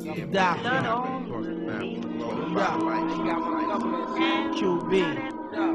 QB.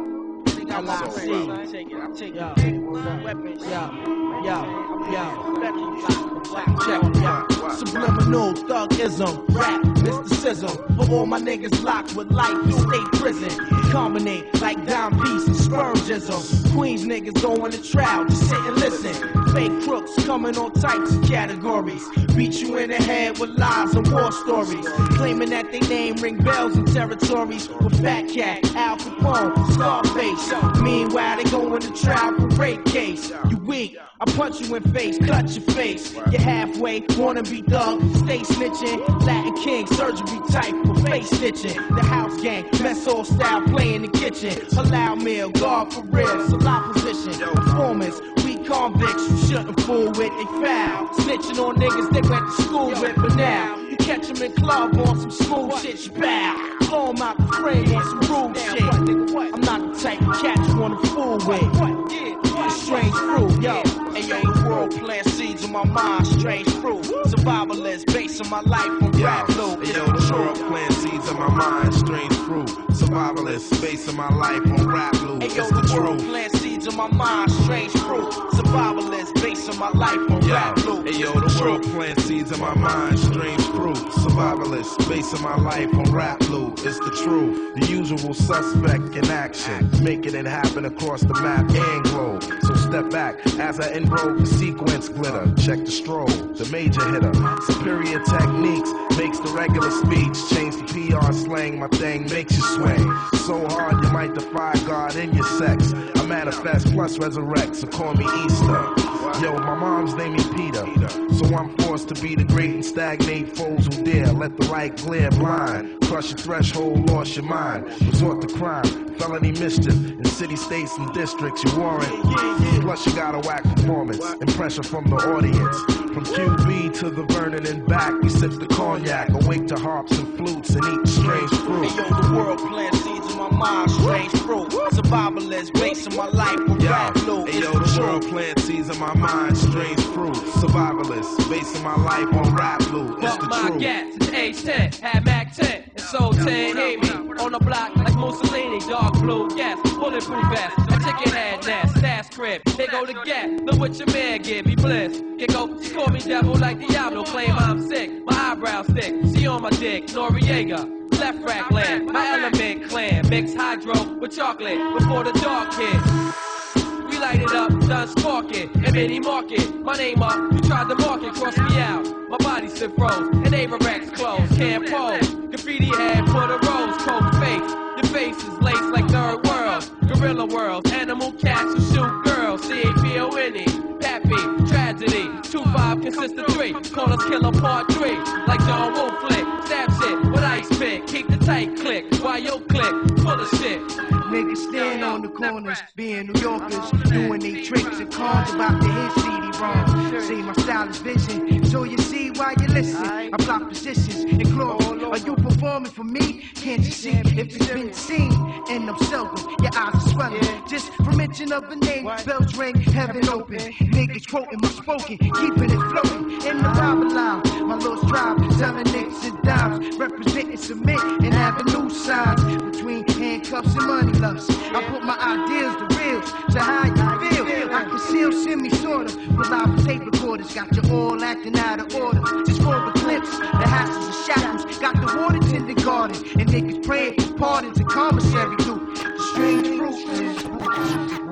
Subliminal thugism, rap, mysticism. For all my niggas locked with life in state prison. Combinate like dime piece and spermism. Queens niggas going to trial, just sit and listen. Fake crooks coming on types of categories. Beat you in the head with lies and war stories. Claiming that they name ring bells in territories. With Fat Cat, Al Capone, Scarface. Meanwhile, they going to trial for rape case. You weak, I punch you in face, cut your face. You're halfway, wanna be thug, stay snitching. Latin King, surgery type for face stitching. The house gang, mess hall style, play in the kitchen. Halal meal, guard for real, salon position. Performance, we convicts, you shouldn't fool with, they foul. Snitching on niggas they went to school with, but now you catch them in club on some smooth shit, you bow. Blow them out the frame on some rude shit. I'm not the type of cat you wanna fool with. Strange fruit, yo. And yo, the world plant seeds in my mind, strange fruit. Survivalist, basing my life on rap loop. Yo, the world plant seeds in my mind, strange fruit. Survivalist, basing my life on rap loop. Hey, yo, the world plant seeds in my mind, strange fruit. Survivalist, basing my life on rap loop. Hey, yo, the world plant seeds in my mind, strange fruit. Survivalist, basing my life on rap loop. It's the truth, the usual suspect in action, making it happen across the map and globe. So step back as I enroll the sequence glitter. Check the stroll, the major hitter. Superior techniques makes the regular speech change the PR slang. My thing makes you swing so hard you might defy God in your sex. I manifest plus resurrect, so call me Easter. Yo, my mom's name me Peter, so I'm forced to be the great and stagnate foes who dare let the light glare blind. Crush your threshold, lost your mind. Resort to crime, felony mischief in city, states, and districts. You warrant. Plus you got a whack performance and pressure from the audience. From QB to the Vernon and back, we sip the cognac, awake to harps and flutes and eat strange fruit. Hey, yo, the world plant seeds in my mind, strange fruit. Survivalist, basing my life on rap loop. Hey, yo, the world plant seeds in my mind, strange fruit. Survivalist, basing my life on rap loop. It's the my truth. gas since age 10, had Mac 10, and sold 10, hate me. On the block like Mussolini, dark blue, gas, bulletproof vest, a chicken head nest, stash crib, they go to get, look what your man give me bliss. Can go, she call me devil like Diablo, claim I'm sick, my eyebrows thick, she on my dick, Noriega. Left rack land, my element clan, mix hydro with chocolate before the dark hit. We light it up, done spark it, and mini market. My name up, you tried to mark it, cross me out. My body still froze, and Avarex clothes, can't pose. Graffiti head for the rose, cold face. Your face is laced like third world, gorilla world, animal cats who shoot girls. C-A-P-O-N-E, Pappy, tragedy. 2-5 consists of 3, call us killer part 3. Like John Woo flick, stab shit with ice pick. Keep the tight click, while your click full of shit. Niggas stand on the corners, being New Yorkers, doing they tricks and cons about the hit CD-ROM. See my style is vision, so you see why you listen. I block positions and glory. Are you performing for me? Can't you see if it's been seen? And I'm seldom, your eyes are swelling. Just for mention of the name, bells ring, heaven open. Niggas quoting my spoken, keeping it floating. In the Babylon, my little tribe, selling nicks and dimes, representing submit and avenue signs between handcuffs and money lust. I put my ideas to reals, so how you feel? I conceal semi-sorta, reliable tape recorders, got you all acting out of order. Just for the clips, the hassles and shackles, got the water tended garden, and niggas praying for pardons and commissary too. Strange fruit.